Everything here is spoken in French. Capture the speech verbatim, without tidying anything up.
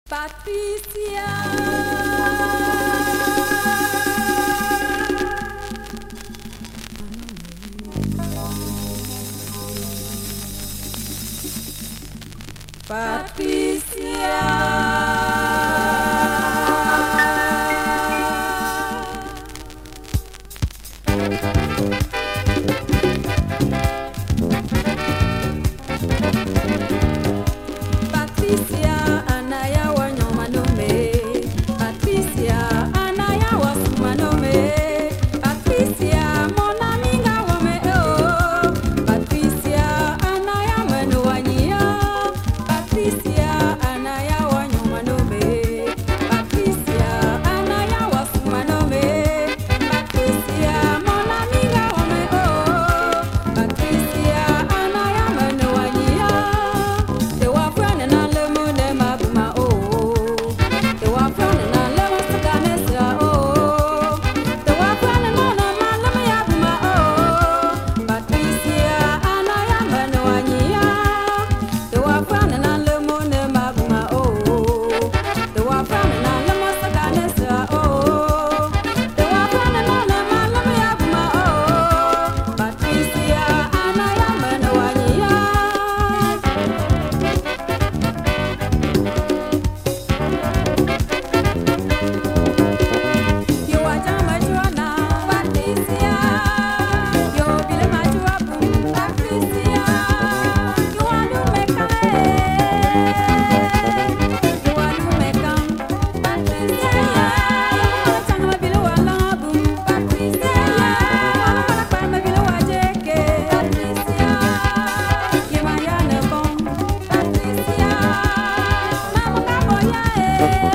Patricia. Patricia. Patricia anaya wanyomanome. Patricia anaya wasumanome. Patricia mona minga wame oh. Patricia anaya manuanyia. Patricia anaya wanyomanome. Patricia anaya wasumanome. Patricia mona minga wame oh. Patricia anaya manuanyia. They were friend and I love more than my buma oh. They were friend and I love us to Ganesra oh. They were friend and I love my love ya buma oh. Patricia anaya manuanyia. They were friend and I love more than my buma oh. They were friend and I love us to Ganesra oh. They were friend and I love my love ya buma oh. Patricia anaya manuanyia. You are Jamaica, Patricia. You be the Majuabu, Patricia. You are Lumeka, you are Lumeka, Patricia. You are Changa below a labu, Patricia. You are Pama below a jake, Patricia. You are Yana Bong, Patricia. Mama Caboya,